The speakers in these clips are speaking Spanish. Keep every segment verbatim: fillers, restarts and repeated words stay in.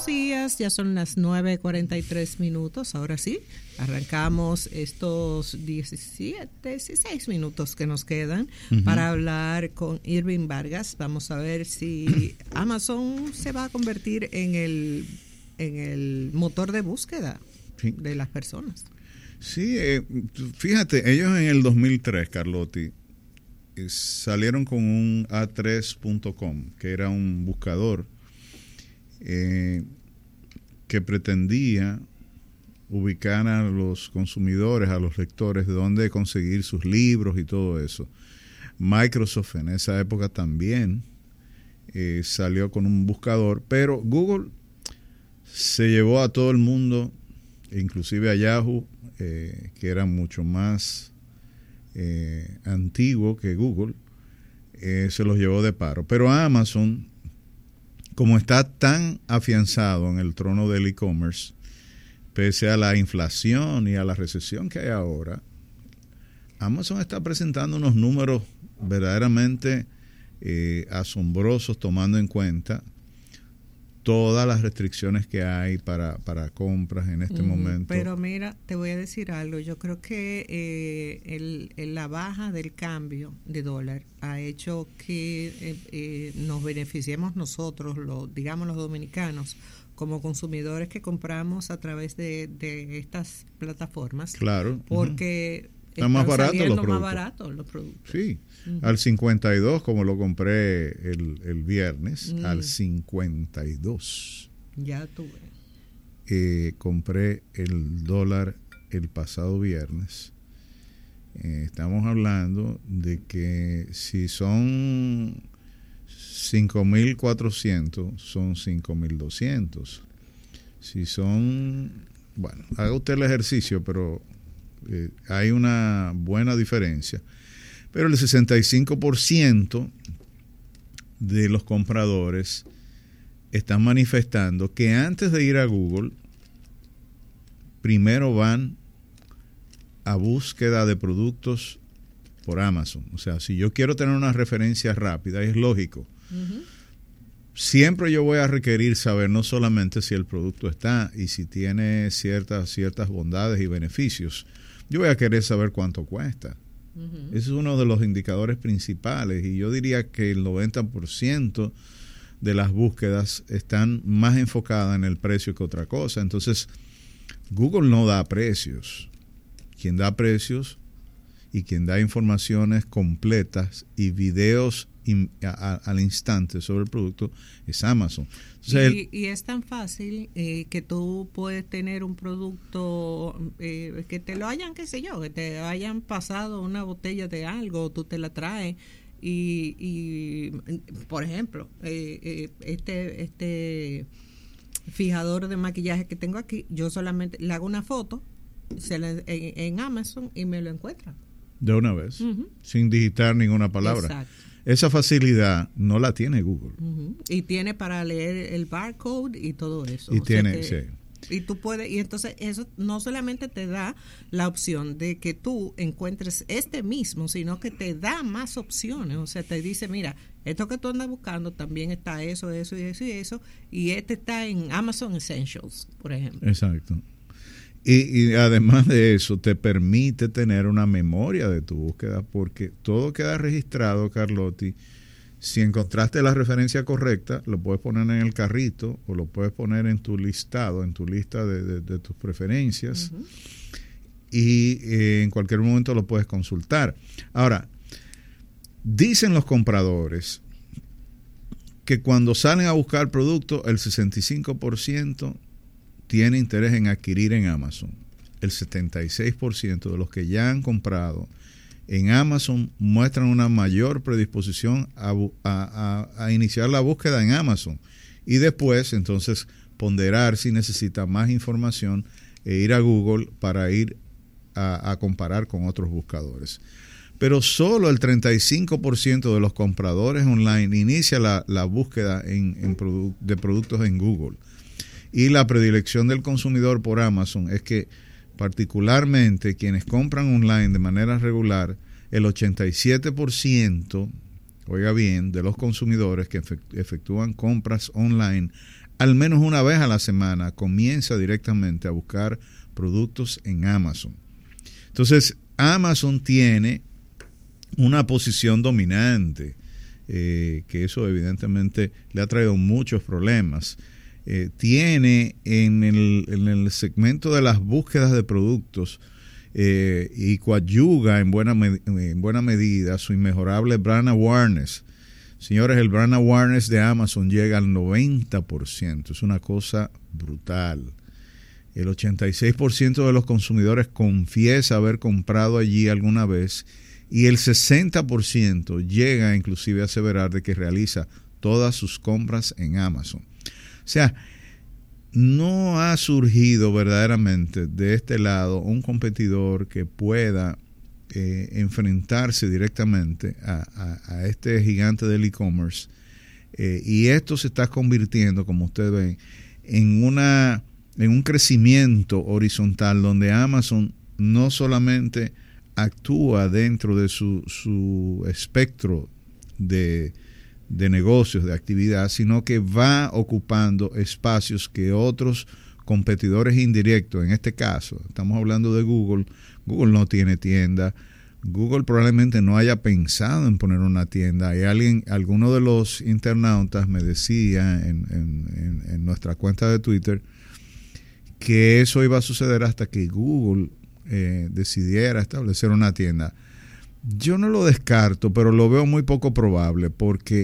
Días, ya son las nueve cuarenta y tres minutos, ahora sí, arrancamos estos diecisiete, dieciséis minutos que nos quedan uh-huh. para hablar con Irving Vargas. Vamos a ver si Amazon se va a convertir en el, en el motor de búsqueda sí. de las personas. Sí, eh, fíjate, ellos en el dos mil tres, Carlotti, eh, salieron con un A tres punto com, que era un buscador Eh, que pretendía ubicar a los consumidores, a los lectores, de dónde conseguir sus libros y todo eso. Microsoft en esa época también eh, salió con un buscador, pero Google se llevó a todo el mundo, inclusive a Yahoo, eh, que era mucho más eh, antiguo que Google, eh, se los llevó de paro. Pero a Amazon, como está tan afianzado en el trono del e-commerce, pese a la inflación y a la recesión que hay ahora, Amazon está presentando unos números verdaderamente eh, asombrosos, tomando en cuenta todas las restricciones que hay para, para compras en este mm, momento. Pero mira, te voy a decir algo. Yo creo que eh, el, el, la baja del cambio de dólar ha hecho que eh, eh, nos beneficiemos nosotros, los, digamos los dominicanos, como consumidores que compramos a través de, de estas plataformas. Claro. Porque uh-huh. están más baratos los productos. más baratos los productos. Sí. Uh-huh. Al cincuenta y dos, como lo compré el, el viernes, uh-huh. al cincuenta y dos. Ya tuve. Eh, compré el dólar el pasado viernes. Eh, estamos hablando de que si son cinco mil cuatrocientos, son cinco mil doscientos. Si son, bueno, haga usted el ejercicio, pero eh, hay una buena diferencia. Pero el sesenta y cinco por ciento de los compradores están manifestando que antes de ir a Google, primero van a búsqueda de productos por Amazon. O sea, si yo quiero tener una referencia rápida, es lógico. Uh-huh. Siempre yo voy a requerir saber no solamente si el producto está y si tiene ciertas, ciertas bondades y beneficios. Yo voy a querer saber cuánto cuesta. Uh-huh. Ese es uno de los indicadores principales, y yo diría que el noventa por ciento de las búsquedas están más enfocadas en el precio que otra cosa. Entonces, Google no da precios. Quien da precios y quien da informaciones completas y videos in, a, a, al instante sobre el producto es Amazon. Entonces, y, el, y es tan fácil eh, que tú puedes tener un producto eh, que te lo hayan, qué sé yo, que te hayan pasado una botella de algo, tú te la traes y, y por ejemplo, eh, eh, este este fijador de maquillaje que tengo aquí, yo solamente le hago una foto se le, en, en Amazon y me lo encuentra. De una vez, uh-huh. sin digitar ninguna palabra. Exacto. Esa facilidad no la tiene Google. Uh-huh. Y tiene para leer el barcode y todo eso. Y o tiene, sea que, sí. Y tú puedes, y entonces eso no solamente te da la opción de que tú encuentres este mismo, sino que te da más opciones. O sea, te dice, mira, esto que tú andas buscando también está eso, eso y eso y eso. Y este está en Amazon Essentials, por ejemplo. Exacto. Y, y además de eso, te permite tener una memoria de tu búsqueda, porque todo queda registrado, Carlotti. Si encontraste la referencia correcta, lo puedes poner en el carrito o lo puedes poner en tu listado, en tu lista de, de, de tus preferencias. Uh-huh. Y eh, en cualquier momento lo puedes consultar. Ahora, dicen los compradores que cuando salen a buscar productos, el sesenta y cinco por ciento tiene interés en adquirir en Amazon. El setenta y seis por ciento de los que ya han comprado en Amazon muestran una mayor predisposición a, a, a, a iniciar la búsqueda en Amazon y después entonces ponderar si necesita más información e ir a Google para ir a, a comparar con otros buscadores. Pero solo el treinta y cinco por ciento de los compradores online inicia la, la búsqueda en, en produ- de productos en Google. Y la predilección del consumidor por Amazon es que particularmente quienes compran online de manera regular, el ochenta y siete por ciento, oiga bien, de los consumidores que efectúan compras online al menos una vez a la semana comienza directamente a buscar productos en Amazon. Entonces, Amazon tiene una posición dominante, eh, que eso evidentemente le ha traído muchos problemas. Eh, tiene en el, en el segmento de las búsquedas de productos eh, y coadyuga en buena, en buena medida su inmejorable brand awareness. Señores, el brand awareness de Amazon llega al noventa por ciento, es una cosa brutal. El ochenta y seis por ciento de los consumidores confiesa haber comprado allí alguna vez y el sesenta por ciento llega inclusive a aseverar de que realiza todas sus compras en Amazon. O sea, no ha surgido verdaderamente de este lado un competidor que pueda eh, enfrentarse directamente a, a, a este gigante del e-commerce. Eh, y esto se está convirtiendo, como ustedes ven, en, una, en un crecimiento horizontal donde Amazon no solamente actúa dentro de su, su espectro de de negocios, de actividad, sino que va ocupando espacios que otros competidores indirectos, en este caso, estamos hablando de Google. Google no tiene tienda, Google probablemente no haya pensado en poner una tienda. Hay alguien, alguno de los internautas me decía en, en, en nuestra cuenta de Twitter que eso iba a suceder hasta que Google eh, decidiera establecer una tienda. Yo no lo descarto, pero lo veo muy poco probable, porque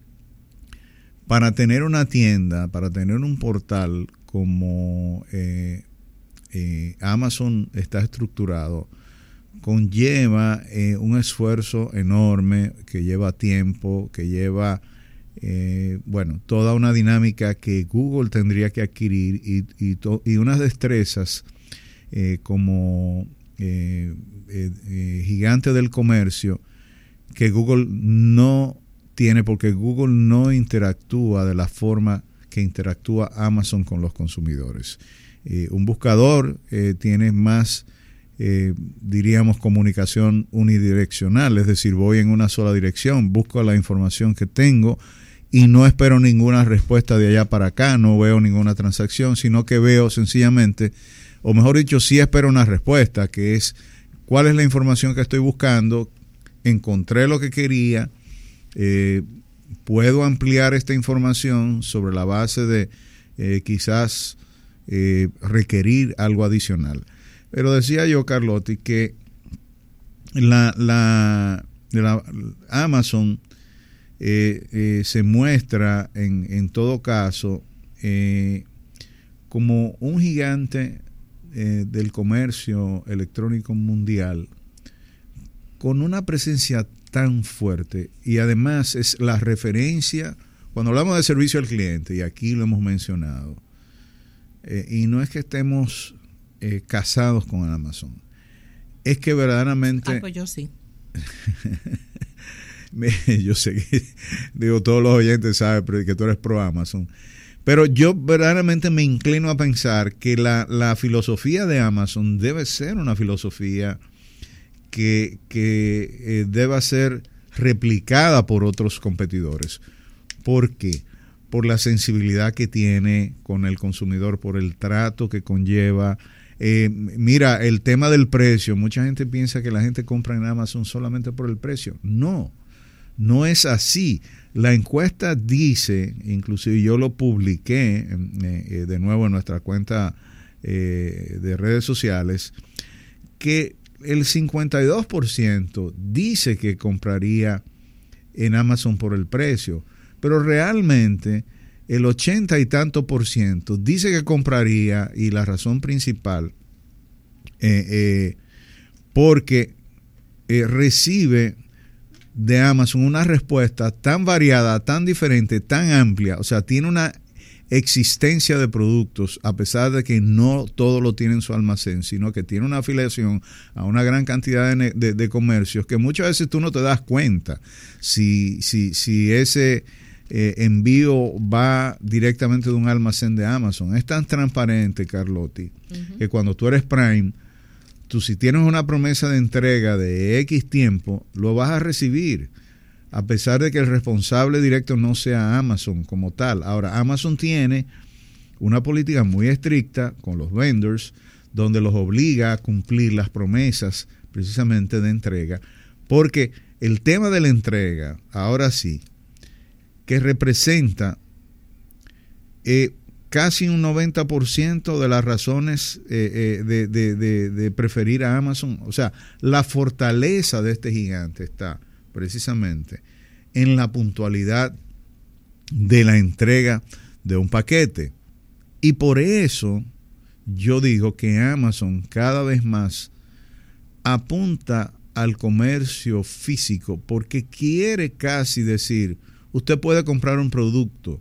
para tener una tienda, para tener un portal como eh, eh, Amazon está estructurado, conlleva eh, un esfuerzo enorme que lleva tiempo, que lleva, eh, bueno, toda una dinámica que Google tendría que adquirir y, y, to, y unas destrezas eh, como eh, eh, eh, gigante del comercio que Google no tiene, porque Google no interactúa de la forma que interactúa Amazon con los consumidores. Eh, un buscador eh, tiene más, eh, diríamos, comunicación unidireccional, es decir, voy en una sola dirección, busco la información que tengo y no espero ninguna respuesta de allá para acá, no veo ninguna transacción, sino que veo sencillamente, o mejor dicho, sí espero una respuesta, que es cuál es la información que estoy buscando, encontré lo que quería, Eh, puedo ampliar esta información sobre la base de eh, quizás eh, requerir algo adicional. Pero decía yo, Carlotti, que la, la, la Amazon eh, eh, se muestra en, en todo caso eh, como un gigante eh, del comercio electrónico mundial con una presencia tan fuerte, y además es la referencia cuando hablamos de servicio al cliente, y aquí lo hemos mencionado, eh, y no es que estemos eh, casados con Amazon, es que verdaderamente... Ah, pues yo sí. Yo sé que, digo, todos los oyentes saben que tú eres pro Amazon, pero yo verdaderamente me inclino a pensar que la, la filosofía de Amazon debe ser una filosofía que, que eh, deba ser replicada por otros competidores. ¿Por qué? Por la sensibilidad que tiene con el consumidor, por el trato que conlleva. Eh, mira, el tema del precio, mucha gente piensa que la gente compra en Amazon solamente por el precio. No, no es así. La encuesta dice, inclusive yo lo publiqué eh, de nuevo en nuestra cuenta eh, de redes sociales, que el cincuenta y dos por ciento dice que compraría en Amazon por el precio, pero realmente el ochenta y tanto por ciento dice que compraría, y la razón principal eh, eh, porque eh, recibe de Amazon una respuesta tan variada, tan diferente, tan amplia, o sea, tiene una existencia de productos, a pesar de que no todo lo tiene en su almacén, sino que tiene una afiliación a una gran cantidad de, de, de comercios que muchas veces tú no te das cuenta si, si, si ese eh, envío va directamente de un almacén de Amazon. Es tan transparente, Carlotti, uh-huh, que cuando tú eres Prime, tú si tienes una promesa de entrega de X tiempo, lo vas a recibir, a pesar de que el responsable directo no sea Amazon como tal. Ahora, Amazon tiene una política muy estricta con los vendors, donde los obliga a cumplir las promesas precisamente de entrega, porque el tema de la entrega, ahora sí, que representa eh, casi un noventa por ciento de las razones eh, eh, de, de, de, de preferir a Amazon. O sea, la fortaleza de este gigante está precisamente en la puntualidad de la entrega de un paquete. Y por eso yo digo que Amazon cada vez más apunta al comercio físico, porque quiere casi decir, usted puede comprar un producto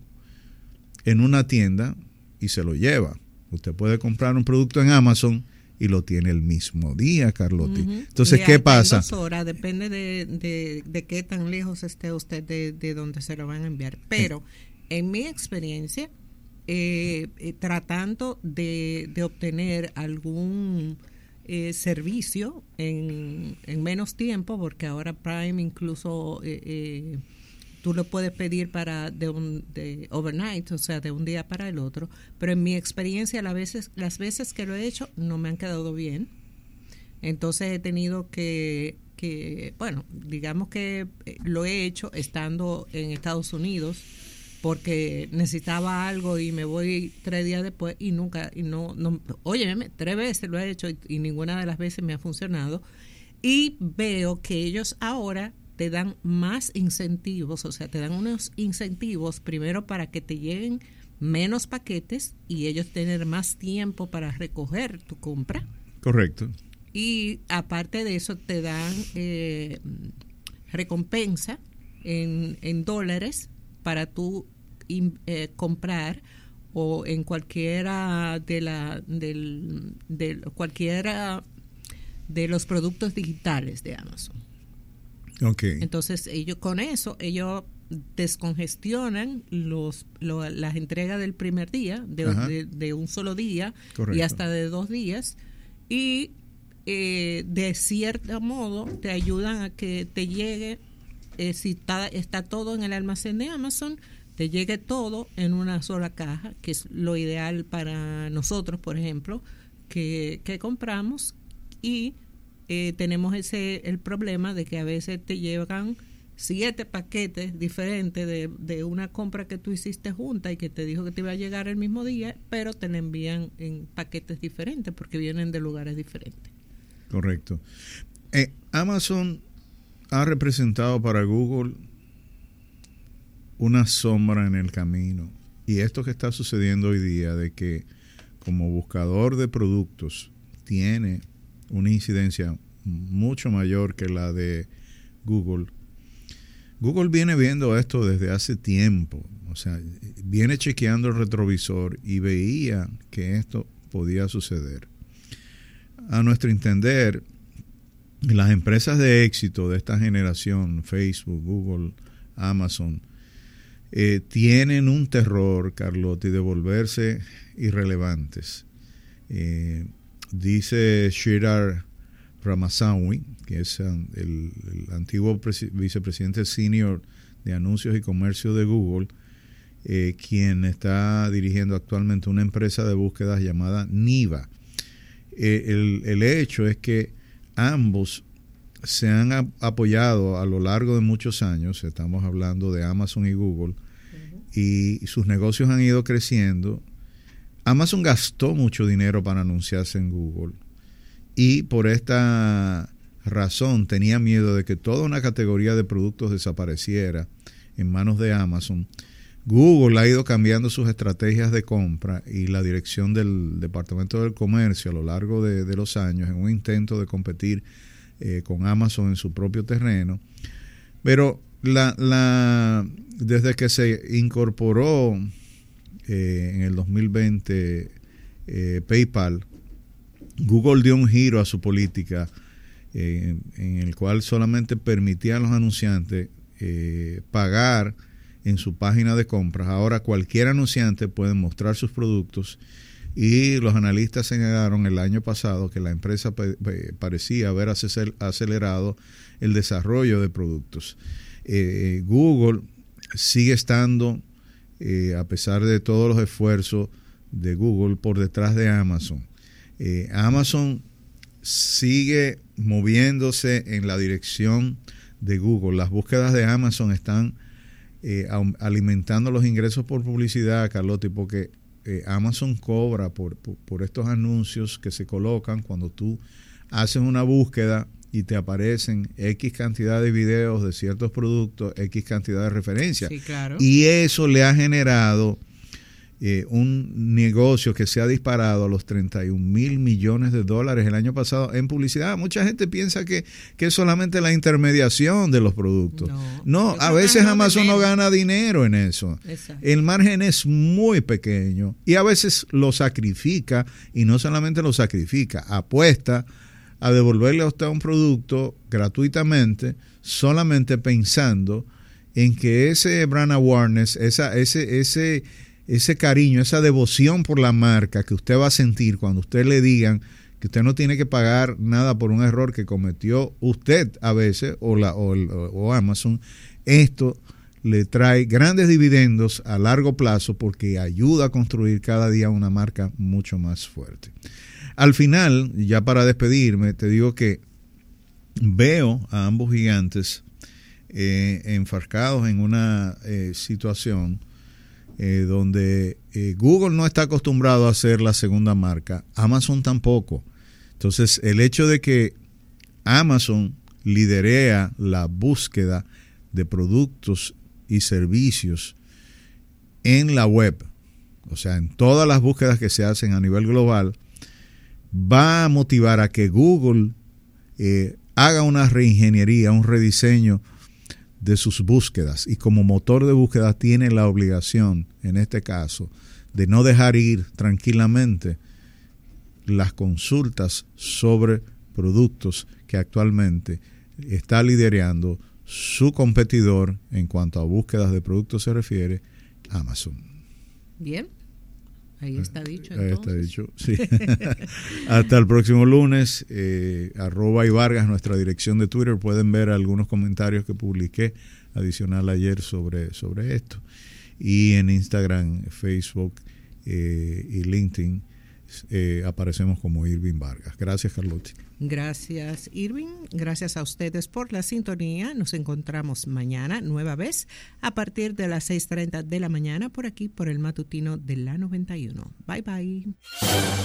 en una tienda y se lo lleva. Usted puede comprar un producto en Amazon y lo tiene el mismo día, Carlotti. Uh-huh. Entonces, ¿qué pasa? Dos horas, depende de, de, de qué tan lejos esté usted de, de donde se lo van a enviar. Pero eh. en mi experiencia, eh, eh, tratando de, de obtener algún eh, servicio en, en menos tiempo, porque ahora Prime incluso... Eh, eh, tú lo puedes pedir para de un de overnight, o sea, de un día para el otro, pero en mi experiencia las veces las veces que lo he hecho no me han quedado bien. Entonces he tenido que que bueno, digamos que lo he hecho estando en Estados Unidos porque necesitaba algo y me voy tres días después y nunca y no no óyeme, tres veces lo he hecho y, y ninguna de las veces me ha funcionado, y veo que ellos ahora te dan más incentivos, o sea, te dan unos incentivos primero para que te lleguen menos paquetes y ellos tener más tiempo para recoger tu compra. Correcto. Y aparte de eso te dan eh, recompensa en, en dólares para tú eh, comprar o en cualquiera de la del, de cualquiera de los productos digitales de Amazon. Okay. Entonces ellos con eso ellos descongestionan los, lo, las entregas del primer día de, de, de un solo día. Correcto. Y hasta de dos días y eh, de cierto modo te ayudan a que te llegue eh, si está, está todo en el almacén de Amazon, te llegue todo en una sola caja, que es lo ideal para nosotros, por ejemplo, que, que compramos. Y Eh, tenemos ese el problema de que a veces te llegan siete paquetes diferentes de, de una compra que tú hiciste junta y que te dijo que te iba a llegar el mismo día, pero te la envían en paquetes diferentes porque vienen de lugares diferentes. Correcto. Eh, Amazon ha representado para Google una sombra en el camino, y esto que está sucediendo hoy día de que como buscador de productos tiene una incidencia mucho mayor que la de Google. Google viene viendo esto desde hace tiempo, o sea, viene chequeando el retrovisor y veía que esto podía suceder. A nuestro entender, las empresas de éxito de esta generación, Facebook, Google, Amazon, eh, tienen un terror, Carlotti, de volverse irrelevantes. Eh, Dice Sridhar Ramaswamy, que es el, el antiguo presi- vicepresidente senior de anuncios y comercio de Google, eh, quien está dirigiendo actualmente una empresa de búsquedas llamada Niva. Eh, el, el hecho es que ambos se han a- apoyado a lo largo de muchos años, estamos hablando de Amazon y Google, uh-huh. y sus negocios han ido creciendo. Amazon gastó mucho dinero para anunciarse en Google y por esta razón tenía miedo de que toda una categoría de productos desapareciera en manos de Amazon. Google ha ido cambiando sus estrategias de compra y la dirección del Departamento del Comercio a lo largo de, de los años en un intento de competir eh, con Amazon en su propio terreno. Pero la, la, desde que se incorporó Eh, en el dos mil veinte eh, PayPal, Google dio un giro a su política eh, en el cual solamente permitía a los anunciantes eh, pagar en su página de compras. Ahora cualquier anunciante puede mostrar sus productos, y los analistas señalaron el año pasado que la empresa pa- parecía haber acelerado el desarrollo de productos. Eh, Google sigue estando Eh, a pesar de todos los esfuerzos de Google por detrás de Amazon. Eh, Amazon sigue moviéndose en la dirección de Google. Las búsquedas de Amazon están eh, alimentando los ingresos por publicidad, Carlotti, porque eh, Amazon cobra por, por, por estos anuncios que se colocan cuando tú haces una búsqueda y te aparecen X cantidad de videos de ciertos productos, X cantidad de referencias. Sí, claro. Y eso le ha generado eh, un negocio que se ha disparado a los treinta y un mil millones de dólares el año pasado en publicidad. Mucha gente piensa que, que es solamente la intermediación de los productos. No, no a veces Amazon no gana dinero en eso. Exacto. El margen es muy pequeño y a veces lo sacrifica, y no solamente lo sacrifica, apuesta a devolverle a usted un producto gratuitamente, solamente pensando en que ese brand awareness, esa, ese, ese, ese cariño, esa devoción por la marca que usted va a sentir cuando usted le digan que usted no tiene que pagar nada por un error que cometió usted a veces o, la, o, o Amazon, esto le trae grandes dividendos a largo plazo porque ayuda a construir cada día una marca mucho más fuerte. Al final, ya para despedirme, te digo que veo a ambos gigantes eh, enfarcados en una eh, situación eh, donde eh, Google no está acostumbrado a ser la segunda marca, Amazon tampoco. Entonces, el hecho de que Amazon liderea la búsqueda de productos y servicios en la web, o sea, en todas las búsquedas que se hacen a nivel global, va a motivar a que Google eh, haga una reingeniería, un rediseño de sus búsquedas, y como motor de búsqueda tiene la obligación, en este caso, de no dejar ir tranquilamente las consultas sobre productos que actualmente está liderando su competidor en cuanto a búsquedas de productos se refiere, Amazon. Bien. Ahí está dicho. Ahí está dicho, sí. Hasta el próximo lunes. Eh, arroba y Vargas, nuestra dirección de Twitter. Pueden ver algunos comentarios que publiqué adicional ayer sobre, sobre esto. Y en Instagram, Facebook eh, y LinkedIn eh, aparecemos como Irving Vargas. Gracias, Carlotti. Gracias, Irving. Gracias a ustedes por la sintonía. Nos encontramos mañana, nueva vez, a partir de las seis treinta de la mañana, por aquí, por el matutino de la noventa y uno. Bye, bye.